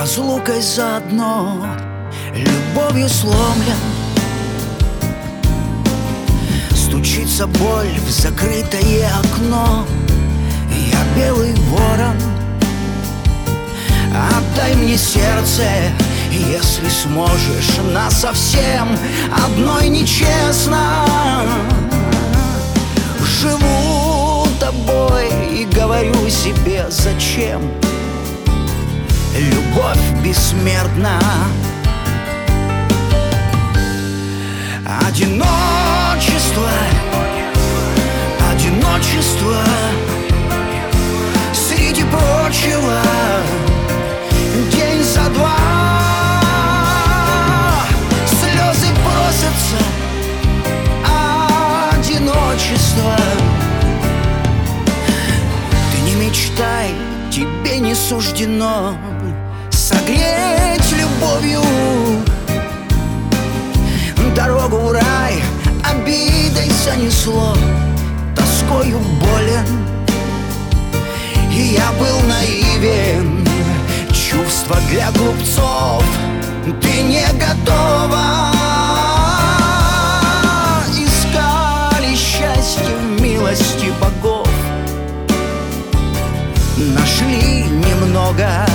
разлукой заодно, любовью сломлен. Стучится боль в закрытое окно. Я белый ворон, отдай мне сердце, если сможешь, насовсем. Одной нечестно живу тобой и говорю себе, зачем. Любовь бессмертна. Одиночество, одиночество среди прочего, день за два слезы просятся. Одиночество. Ты не мечтай, тебе не суждено согреть любовью дорогу в рай. Обидой занесло, тоскою болен, и я был наивен. Чувства для глупцов ты не готова. Искали счастье в милости богов, нашли немного.